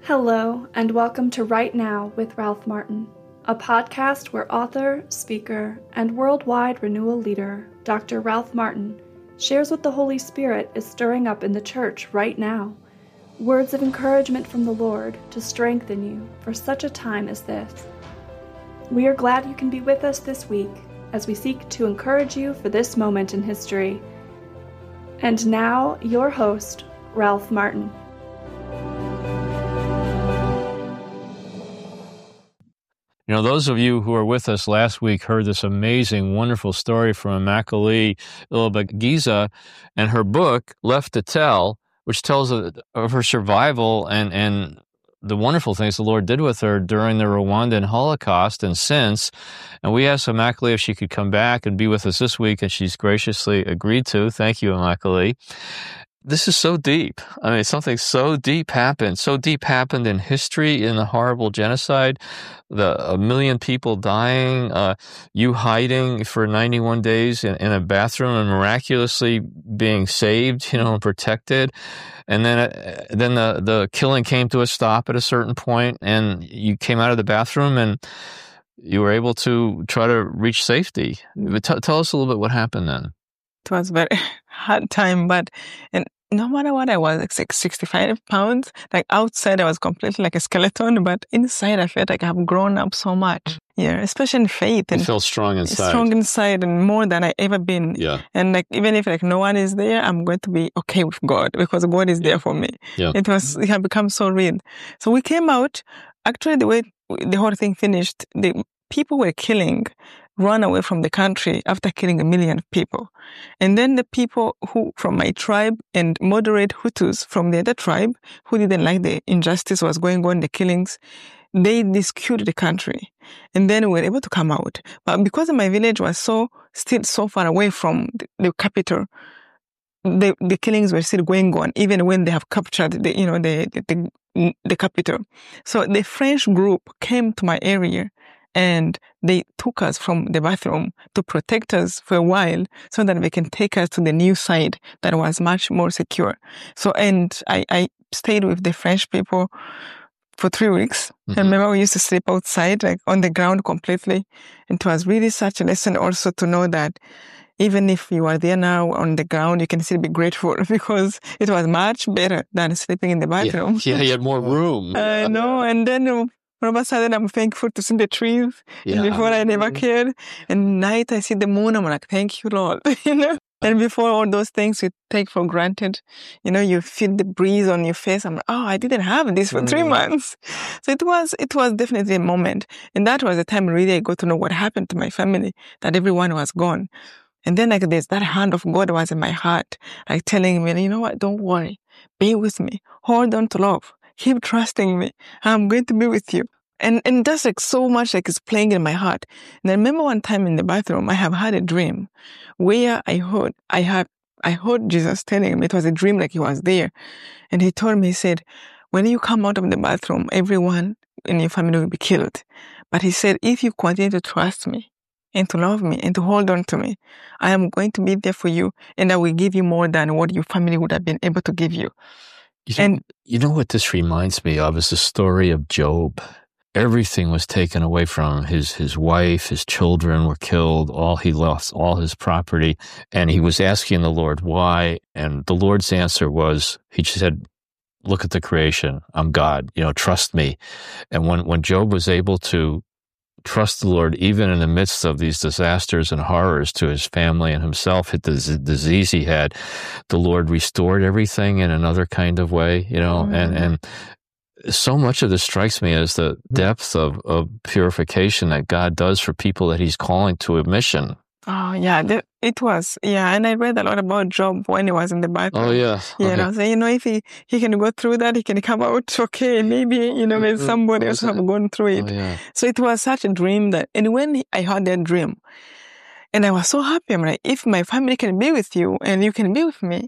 Hello, and welcome to Right Now with Ralph Martin, a podcast where author, speaker, and worldwide renewal leader, Dr. Ralph Martin, shares what the Holy Spirit is stirring up in the church right now. Words of encouragement from the Lord to strengthen you for such a time as this. We are glad you can be with us this week as we seek to encourage you for this moment in history. And now, your host, Ralph Martin. You know, those of you who were with us last week heard this amazing, wonderful story from Immaculée Ilibagiza and her book, Left to Tell, which tells of her survival and the wonderful things the Lord did with her during the Rwandan Holocaust and since. And we asked Immaculée if she could come back and be with us this week, and she's graciously agreed to. Thank you, Immaculée. This is so deep. I mean, something so deep happened. So deep happened in history, in the horrible genocide, a million people dying, you hiding for 91 days in a bathroom and miraculously being saved, and protected. And then the killing came to a stop at a certain point, and you came out of the bathroom and you were able to try to reach safety. Tell us a little bit what happened then. It was a very hard time, and no matter what, I was like 65 pounds. Like outside, I was completely like a skeleton, but inside, I felt like I've grown up so much. Yeah, especially in faith. And you feel strong inside. Strong inside and more than I ever been. Yeah. And like, even if like no one is there, I'm going to be okay with God because God is there for me. Yeah. It had become so real. So we came out. Actually, the way the whole thing finished, the people were run away from the country after killing 1 million people. And then the people who from my tribe and moderate Hutus from the other tribe who didn't like the injustice was going on, the killings, they rescued the country. And then we were able to come out. But because my village was still so far away from the capital, the killings were still going on, even when they have captured the capital. So the French group came to my area and they took us from the bathroom to protect us for a while so that they can take us to the new side that was much more secure. So, and I stayed with the French people for 3 weeks. Mm-hmm. I remember we used to sleep outside, like on the ground completely. And it was really such a lesson also to know that even if you are there now on the ground, you can still be grateful because it was much better than sleeping in the bathroom. Yeah, you had more room. I know. And then all of a sudden, I'm thankful to see the trees. Yeah. And before, I never cared. And night, I see the moon. I'm like, thank you, Lord. And before all those things we take for granted, you feel the breeze on your face. I'm like, oh, I didn't have this for 3 months. So it was definitely a moment. And that was the time really I got to know what happened to my family, that everyone was gone. And then like that hand of God was in my heart, like telling me, you know what, don't worry. Be with me. Hold on to love. Keep trusting me. I'm going to be with you. And that's like so much like it's playing in my heart. And I remember one time in the bathroom, I have had a dream where I heard Jesus telling me, it was a dream like he was there. And he told me, he said, when you come out of the bathroom, everyone in your family will be killed. But he said, if you continue to trust me and to love me and to hold on to me, I am going to be there for you and I will give you more than what your family would have been able to give you. You know what this reminds me of is the story of Job. Everything was taken away from him. His wife, his children were killed. He lost all his property. And he was asking the Lord why. And the Lord's answer was, he just said, look at the creation. I'm God, trust me. And when Job was able to trust the Lord, even in the midst of these disasters and horrors to his family and himself, the disease he had, the Lord restored everything in another kind of way, and so much of this strikes me as the depth of purification that God does for people that he's calling to a mission. Oh, yeah, it was. Yeah, and I read a lot about Job when he was in the Bible. Oh, yeah. Okay. So, if he can go through that, he can come out okay. Maybe, maybe somebody else have gone through it. Oh, yeah. So it was such a dream and when I had that dream, and I was so happy, I'm like, if my family can be with you and you can be with me,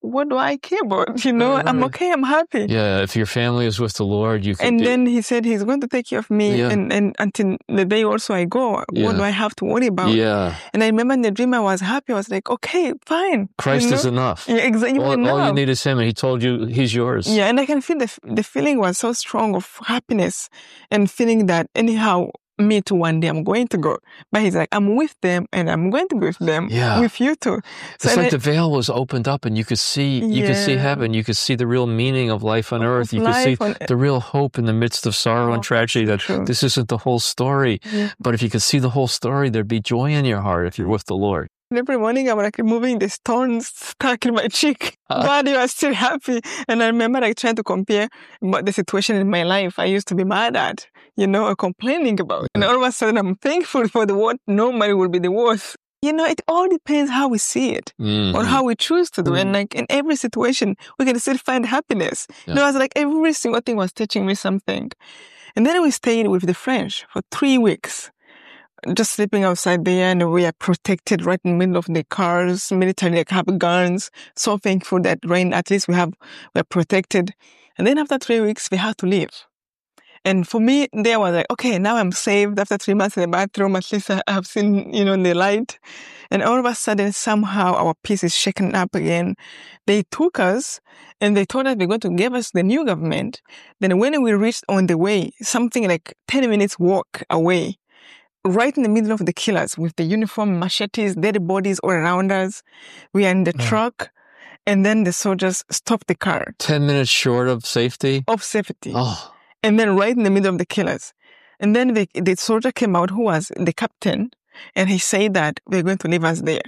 what do I care about? I'm okay, I'm happy. Yeah, if your family is with the Lord, you can. And then he said he's going to take care of me, and until the day also I go, what do I have to worry about? Yeah. And I remember in the dream I was happy. I was like, okay, fine. Christ is enough. Yeah, exactly. All you need is him, and he told you he's yours. Yeah, and I can feel the feeling was so strong of happiness and feeling that anyhow, me too, one day I'm going to go. But he's like, I'm with them and I'm going to be with them, with you too. So it's like the veil was opened up and you could see heaven. You could see the real meaning of life on earth. You could see the real hope in the midst of sorrow and tragedy, that this isn't the whole story. Yeah. But if you could see the whole story, there'd be joy in your heart if you're with the Lord. Every morning I'm like removing the stones stuck in my cheek, but you are still happy. And I remember like trying to compare the situation in my life I used to be mad at, or complaining about. And all of a sudden I'm thankful for the what normally would be the worst. It all depends how we see it or how we choose to do. And like in every situation, we can still find happiness. It was like every single thing was teaching me something. And then we stayed with the French for 3 weeks. Just sleeping outside there, and we are protected right in the middle of the cars. Military like have guns. So thankful that at least we're protected. And then after 3 weeks, we had to leave. And for me, there was like, okay, now I'm saved. After 3 months in the bathroom, at least I have seen, the light. And all of a sudden, somehow our peace is shaken up again. They took us and they told us they're going to give us the new government. Then when we reached on the way, something like 10 minutes walk away, right in the middle of the killers with the uniform, machetes, dead bodies all around us. We are in the truck, and then the soldiers stopped the car. 10 minutes short of safety? Of safety. Oh. And then right in the middle of the killers. And then the soldier came out, who was the captain, and he said that they're going to leave us there.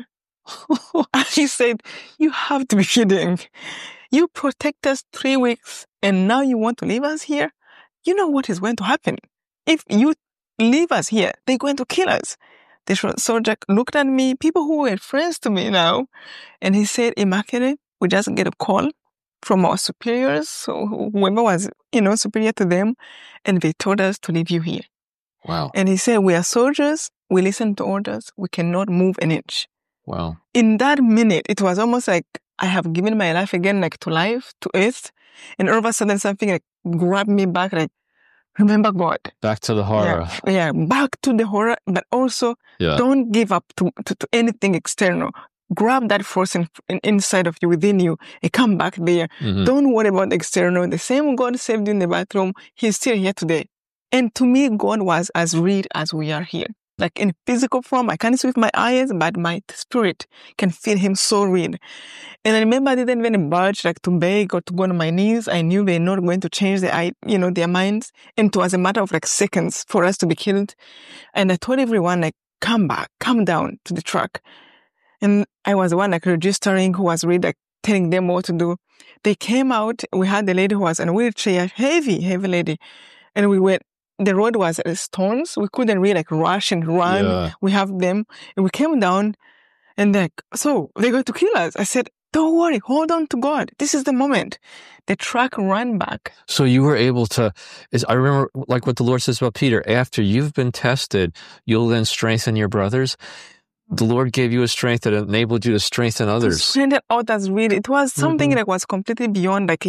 And he said, you have to be kidding. You protect us 3 weeks, and now you want to leave us here? You know what is going to happen. If you leave us here, they're going to kill us. The soldier looked at me, people who were friends to me now, and he said, Immaculate, we just get a call from our superiors, so whoever was, superior to them, and they told us to leave you here. Wow. And he said, we are soldiers, we listen to orders, we cannot move an inch. Wow. In that minute, it was almost like I have given my life again, like to life, to earth, and all of a sudden something like grabbed me back, like, remember God. Back to the horror. Yeah, back to the horror, but also don't give up to anything external. Grab that force inside of you, within you, and come back there. Mm-hmm. Don't worry about the external. The same God saved you in the bathroom, He's still here today. And to me, God was as real as we are here. Like in physical form, I can't see with my eyes, but my spirit can feel Him so real. And I remember I didn't even budge, like to beg or to go on my knees. I knew they're not going to change their minds. And it was a matter of like seconds for us to be killed. And I told everyone, like, come back, come down to the truck. And I was the one like registering, who was really like telling them what to do. They came out. We had the lady who was in a wheelchair, heavy lady. And the road was stones. We couldn't really like rush and run. Yeah. We have them. And we came down and like, so they're going to kill us. I said, don't worry, hold on to God. This is the moment. The truck ran back. So you were able to, I remember like what the Lord says about Peter, after you've been tested, you'll then strengthen your brothers. The Lord gave you a strength that enabled you to strengthen others. To strengthen others, really. It was something that was completely beyond like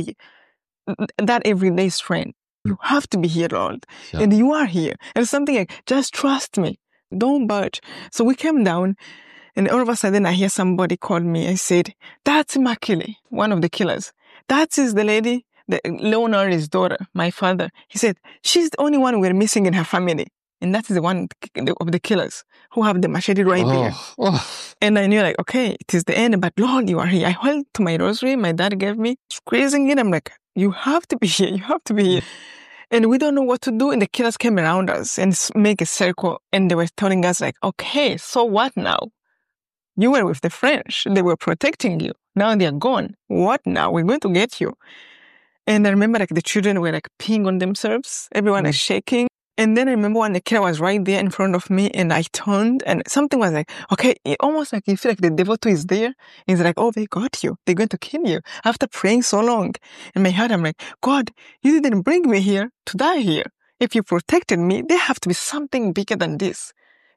that everyday strength. You have to be here, Lord. Yeah. And you are here. And it's something like, just trust me. Don't budge. So we came down, and all of a sudden I hear somebody call me. I said, that's Immaculate, one of the killers. That is the lady, Leonard's daughter, my father. He said, she's the only one we're missing in her family. And that is the one of the killers who have the machete right there. Oh. And I knew like, okay, it is the end, but Lord, you are here. I held to my rosary my dad gave me, squeezing it. I'm like, you have to be here. You have to be here. And we don't know what to do. And the killers came around us and make a circle. And they were telling us like, okay, so what now? You were with the French. They were protecting you. Now they are gone. What now? We're going to get you. And I remember like the children were like peeing on themselves. Everyone is shaking. And then I remember when the killer was right there in front of me and I turned and something was like, okay, almost like you feel like the devil too is there. And he's like, oh, they got you. They're going to kill you. After praying so long in my heart, I'm like, God, you didn't bring me here to die here. If you protected me, there have to be something bigger than this.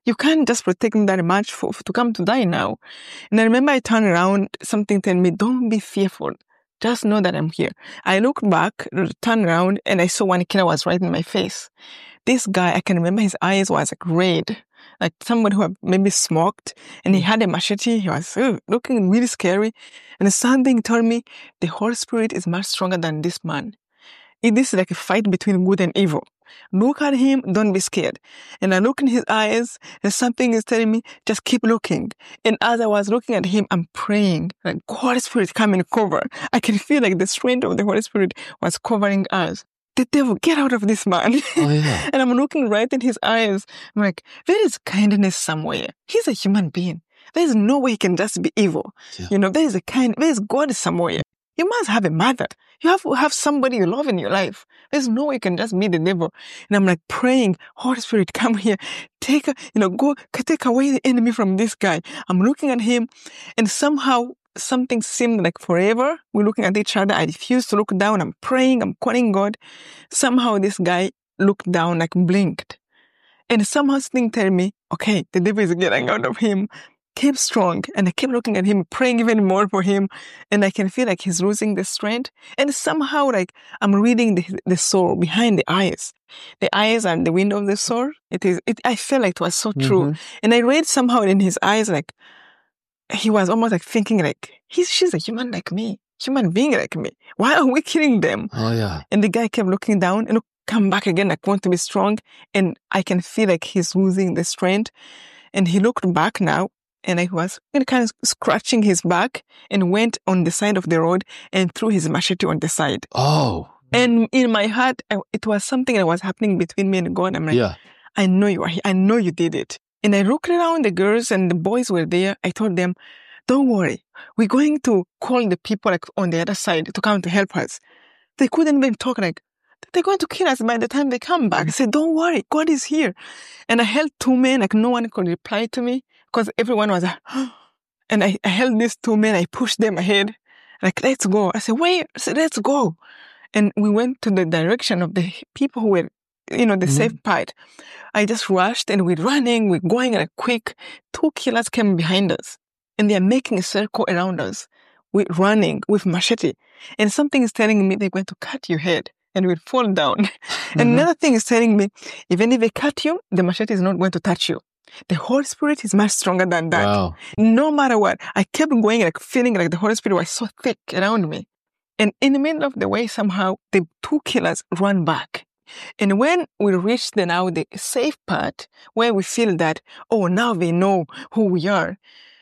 You can't just protect me that much to come to die now. And I remember I turned around, something told me, don't be fearful. Just know that I'm here. I looked back, turned around, and I saw one killer was right in my face. This guy, I can remember his eyes was like red, like somebody who had maybe smoked, and he had a machete. He was looking really scary. And something told me the Holy Spirit is much stronger than this man. This is like a fight between good and evil. Look at him, don't be scared. And I look in his eyes, and something is telling me, just keep looking. And as I was looking at him, I'm praying, like, Holy Spirit, come and cover. I can feel like the strength of the Holy Spirit was covering us. The devil, get out of this man. Oh, yeah. And I'm looking right in his eyes. I'm like, there is kindness somewhere. He's a human being. There's no way he can just be evil. Yeah. There's God somewhere. You must have a mother. You have to have somebody you love in your life. There's no way you can just be the devil. And I'm like praying, Holy Spirit, come here. Take away the enemy from this guy. I'm looking at him, and somehow something seemed like forever. We're looking at each other. I refuse to look down. I'm praying. I'm calling God. Somehow this guy looked down, like blinked. And somehow something told me, okay, the devil is getting out of him. Keep strong. And I keep looking at him, praying even more for him. And I can feel like he's losing the strength. And somehow, like, I'm reading the soul behind the eyes. The eyes are the window of the soul. I felt like it was so true. And I read somehow in his eyes, like, he was almost like thinking, like, she's a human like me, human being like me. Why are we killing them? Oh, yeah. And the guy kept looking down and come back again, like, want to be strong. And I can feel like he's losing the strength. And he looked back now. And I was kind of scratching his back and went on the side of the road and threw his machete on the side. Oh. And in my heart, it was something that was happening between me and God. I'm like, I know you are here. I know you did it. And I looked around, the girls and the boys were there. I told them, don't worry. We're going to call the people like on the other side to come to help us. They couldn't even talk, like, they're going to kill us by the time they come back. I said, don't worry. God is here. And I held two men, like no one could reply to me because everyone was like, and I held these two men. I pushed them ahead. Like, let's go. I said, wait. I said, let's go. And we went to the direction of the people who were, the safe part. I just rushed and we're running. We're going like quick. Two killers came behind us and they're making a circle around us. We're running with machete. And something is telling me they're going to cut your head and we'll fall down. And another thing is telling me, even if they cut you, the machete is not going to touch you. The Holy Spirit is much stronger than that. Wow. No matter what. I kept going, like feeling like the Holy Spirit was so thick around me. And in the middle of the way, somehow, the two killers run back. And when we reached the safe part, where we feel that, oh, now they know who we are.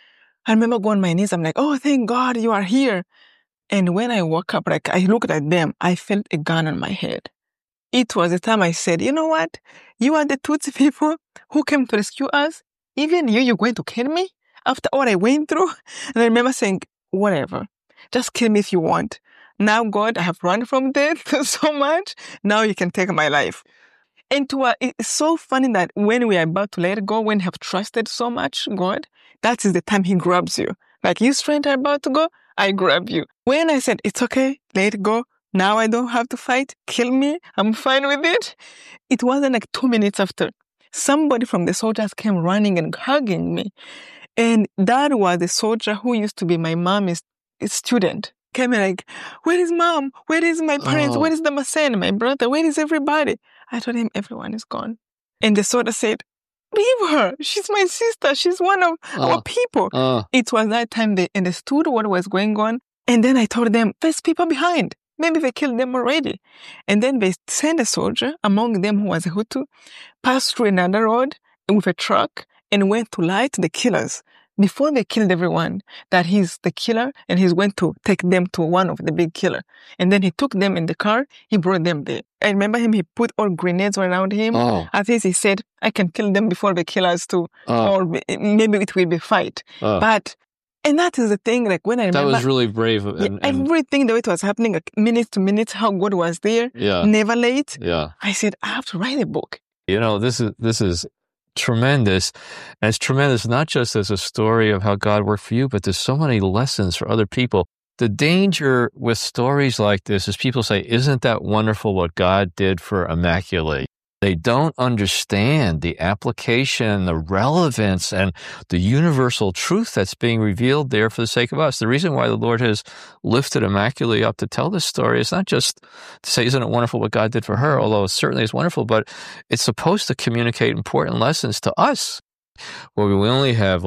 I remember going on my knees. I'm like, oh, thank God you are here. And when I woke up, like I looked at them, I felt a gun on my head. It was the time I said, you know what? You are the Tutsi people who came to rescue us. Even you're going to kill me after all I went through? And I remember saying, whatever. Just kill me if you want. Now, God, I have run from death so much. Now you can take my life. And it's so funny that when we are about to let go, when you have trusted so much God, that is the time He grabs you. Like, you strength are about to go, I grab you. When I said, it's okay, let it go. Now I don't have to fight. Kill me. I'm fine with it. It wasn't like 2 minutes after. Somebody from the soldiers came running and hugging me. And that was the soldier who used to be my mom's student. Came and like, where is mom? Where is my parents? Where is the Masen, my brother? Where is everybody? I told him, everyone is gone. And the soldier said, leave her. She's my sister. She's one of our people. It was that time they understood what was going on. And then I told them, there's people behind. Maybe they killed them already. And then they sent a soldier, among them who was a Hutu, passed through another road with a truck and went to light the killers before they killed everyone, that he's the killer and he's going to take them to one of the big killer. And then he took them in the car. He brought them there. I remember him. He put all grenades around him. At least he said, I can kill them before they kill us too. Or maybe it will be fight. And that is the thing, like when I remember. That was really brave. Everything, the way it was happening, like minute to minute, how God was there, never late. Yeah. I said, I have to write a book. This is tremendous. And it's tremendous not just as a story of how God worked for you, but there's so many lessons for other people. The danger with stories like this is people say, isn't that wonderful what God did for Immaculée? They don't understand the application, the relevance, and the universal truth that's being revealed there for the sake of us. The reason why the Lord has lifted Immaculée up to tell this story is not just to say, isn't it wonderful what God did for her, although it certainly is wonderful, but it's supposed to communicate important lessons to us. Well, we only have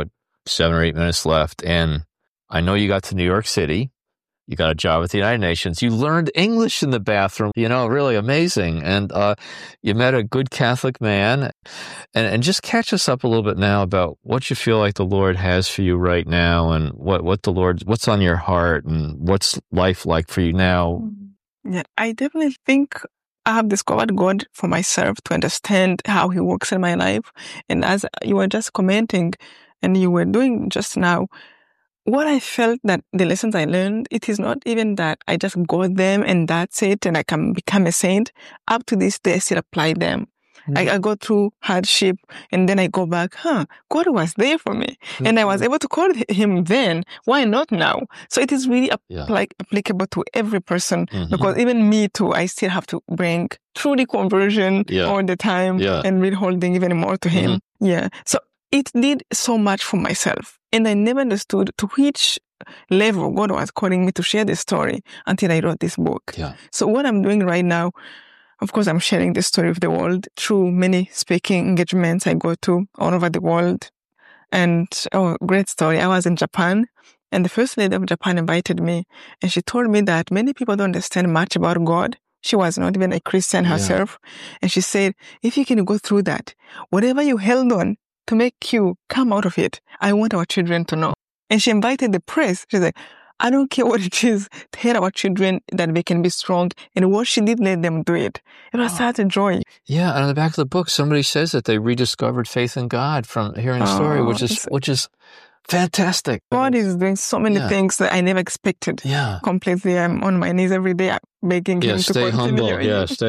7 or 8 minutes left, and I know you got to New York City. You got a job at the United Nations. You learned English in the bathroom, really amazing. And you met a good Catholic man. And just catch us up a little bit now about what you feel like the Lord has for you right now, and what's on your heart, and what's life like for you now. Yeah, I definitely think I have discovered God for myself to understand how He works in my life. And as you were just commenting, and you were doing just now, what I felt that the lessons I learned, it is not even that I just got them and that's it and I can become a saint. Up to this day, I still apply them. Mm-hmm. I go through hardship and then I go back, God was there for me. Mm-hmm. And I was able to call Him then. Why not now? So it is really applicable to every person, because even me too, I still have to bring truly conversion all the time and really holding even more to Him. Yeah. So it did so much for myself. And I never understood to which level God was calling me to share this story until I wrote this book. Yeah. So what I'm doing right now, of course, I'm sharing the story of the world through many speaking engagements I go to all over the world. And, great story. I was in Japan, and the First Lady of Japan invited me, and she told me that many people don't understand much about God. She was not even a Christian herself. Yeah. And she said, if you can go through that, whatever you held on to make you come out of it, I want our children to know. And she invited the press. She's like, I don't care what it is, tell our children that they can be strong. And what she did, let them do it. It was such a joy. Yeah, and on the back of the book, somebody says that they rediscovered faith in God from hearing the story, which is fantastic. God is doing so many things that I never expected. Yeah. Completely. I'm on my knees every day begging Him to stay continue. Humble.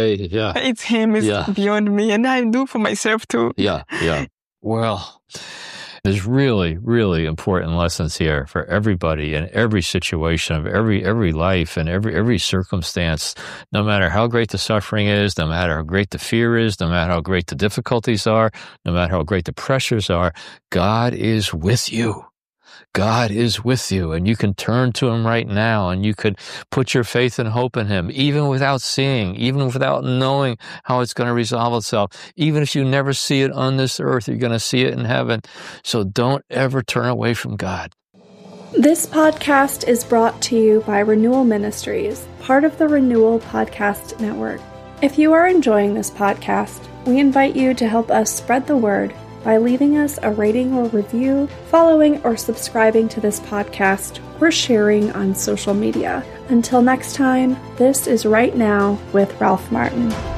It's Him, it's beyond me. And I do for myself too. Yeah. Well, there's really, really important lessons here for everybody in every situation of every life and every circumstance, no matter how great the suffering is, no matter how great the fear is, no matter how great the difficulties are, no matter how great the pressures are, God is with you. God is with you, and you can turn to Him right now, and you could put your faith and hope in Him, even without seeing, even without knowing how it's going to resolve itself. Even if you never see it on this earth, you're going to see it in heaven. So don't ever turn away from God. This podcast is brought to you by Renewal Ministries, part of the Renewal Podcast Network. If you are enjoying this podcast, we invite you to help us spread the word by leaving us a rating or review, following or subscribing to this podcast, or sharing on social media. Until next time, this is Right Now with Ralph Martin.